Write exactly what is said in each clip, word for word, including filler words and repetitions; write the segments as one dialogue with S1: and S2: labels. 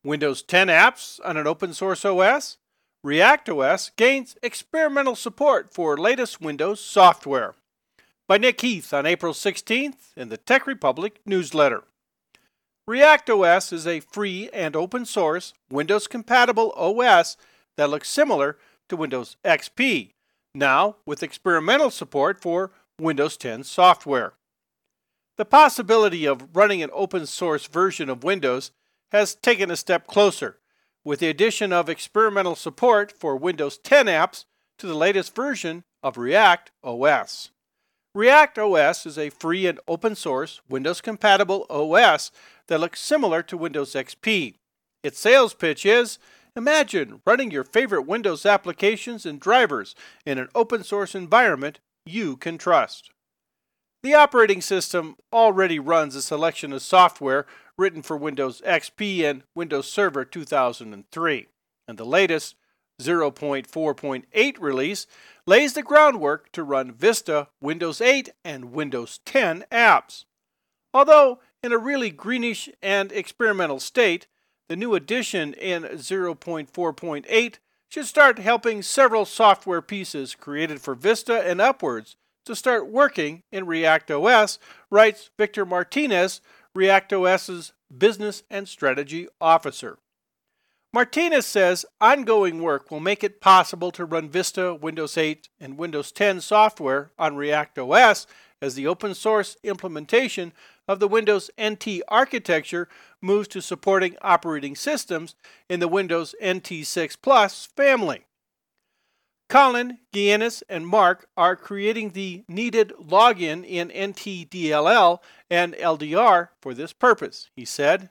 S1: Windows ten apps on an open source O S. ReactOS gains experimental support for latest Windows software. By Nick Heath on April sixteenth in the Tech Republic newsletter. ReactOS is a free and open source Windows-compatible O S that looks similar to Windows X P, now with experimental support for Windows ten software. The possibility of running an open source version of Windows has taken a step closer, with the addition of experimental support for Windows ten apps to the latest version of ReactOS. ReactOS is a free and open source Windows-compatible O S that looks similar to Windows X P. Its sales pitch is, imagine running your favorite Windows applications and drivers in an open source environment you can trust. The operating system already runs a selection of software written for Windows X P and Windows Server two thousand three, and the latest zero point four point eight release lays the groundwork to run Vista, Windows eight, and Windows ten apps. Although in a really greenish and experimental state, the new addition in zero point four point eight should start helping several software pieces created for Vista and upwards to start working in ReactOS, writes Victor Martinez, ReactOS's Business and Strategy Officer. Martinez says ongoing work will make it possible to run Vista, Windows eight, and Windows ten software on ReactOS as the open source implementation of the Windows N T architecture moves to supporting operating systems in the Windows N T six Plus family. Colin, Giannis, and Mark are creating the needed login in N T D L L and L D R for this purpose, he said.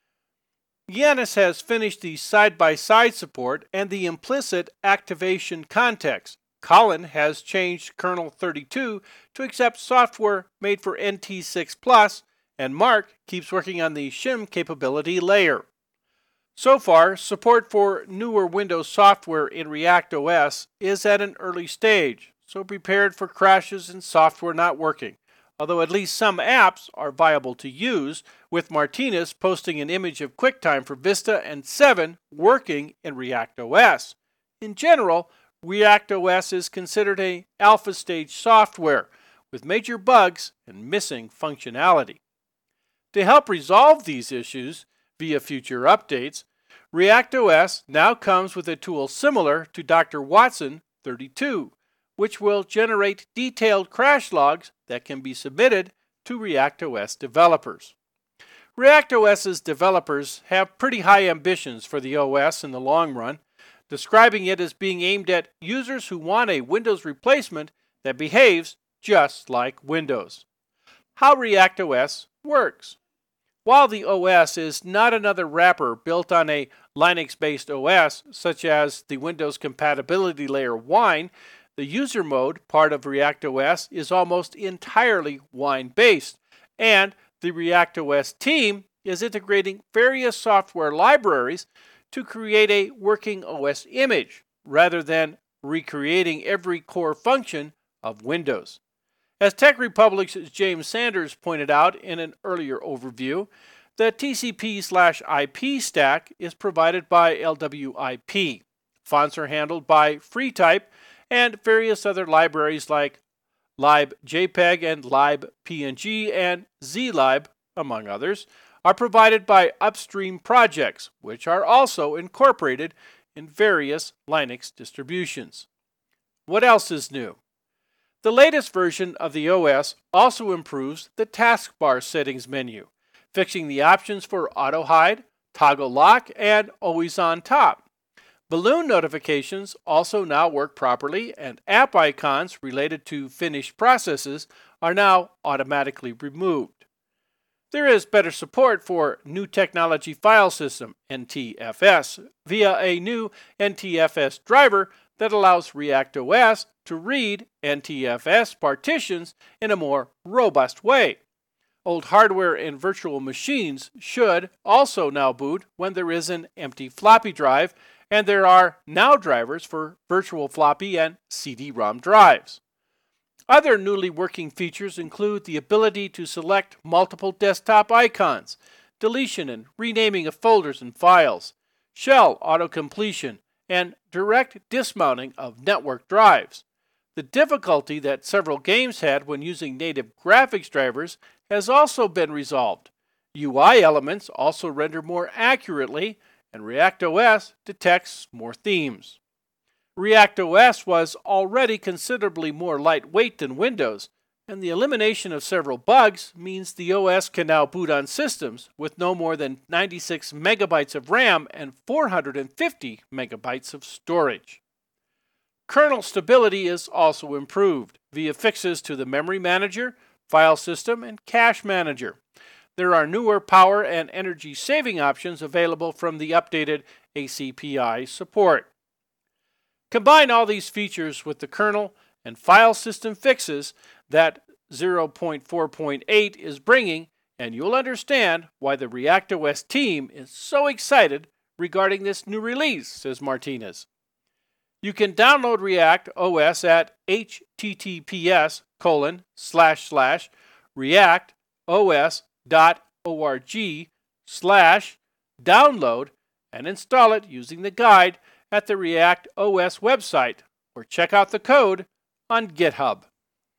S1: Giannis has finished the side-by-side support and the implicit activation context. Colin has changed kernel thirty-two to accept software made for N T six Plus, and Mark keeps working on the shim capability layer. So far, support for newer Windows software in ReactOS is at an early stage, so prepared for crashes and software not working, although at least some apps are viable to use, with Martinez posting an image of QuickTime for Vista and seven working in ReactOS. In general, ReactOS is considered a alpha stage software, with major bugs and missing functionality. To help resolve these issues, via future updates, ReactOS now comes with a tool similar to Doctor Watson thirty-two, which will generate detailed crash logs that can be submitted to ReactOS developers. ReactOS's developers have pretty high ambitions for the O S in the long run, describing it as being aimed at users who want a Windows replacement that behaves just like Windows. How ReactOS works. While the O S is not another wrapper built on a Linux-based O S, such as the Windows Compatibility Layer Wine, the user mode part of ReactOS is almost entirely Wine-based, and the ReactOS team is integrating various software libraries to create a working O S image, rather than recreating every core function of Windows. As Tech Republic's James Sanders pointed out in an earlier overview, the T C P slash I P stack is provided by L W I P. Fonts are handled by FreeType, and various other libraries like libjpeg and libpng and zlib, among others, are provided by upstream projects, which are also incorporated in various Linux distributions. What else is new? The latest version of the O S also improves the taskbar settings menu, fixing the options for auto hide, toggle lock, and always on top. Balloon notifications also now work properly, and app icons related to finished processes are now automatically removed. There is better support for New Technology File System, N T F S, via a new N T F S driver that allows ReactOS to read N T F S partitions in a more robust way. Old hardware and virtual machines should also now boot when there is an empty floppy drive, and there are now drivers for virtual floppy and C D ROM drives. Other newly working features include the ability to select multiple desktop icons, deletion and renaming of folders and files, shell auto-completion, and direct dismounting of network drives. The difficulty that several games had when using native graphics drivers has also been resolved. U I elements also render more accurately, and ReactOS detects more themes. ReactOS was already considerably more lightweight than Windows, and the elimination of several bugs means the O S can now boot on systems with no more than ninety-six megabytes of RAM and four hundred fifty megabytes of storage. Kernel stability is also improved via fixes to the Memory Manager, File System, and Cache Manager. There are newer power and energy saving options available from the updated A C P I support. Combine all these features with the kernel and file system fixes that zero point four point eight is bringing, and you'll understand why the ReactOS team is so excited regarding this new release, says Martinez. You can download ReactOS at https colon slash slash reactos dot org slash download and install it using the guide at the ReactOS website, or check out the code on GitHub.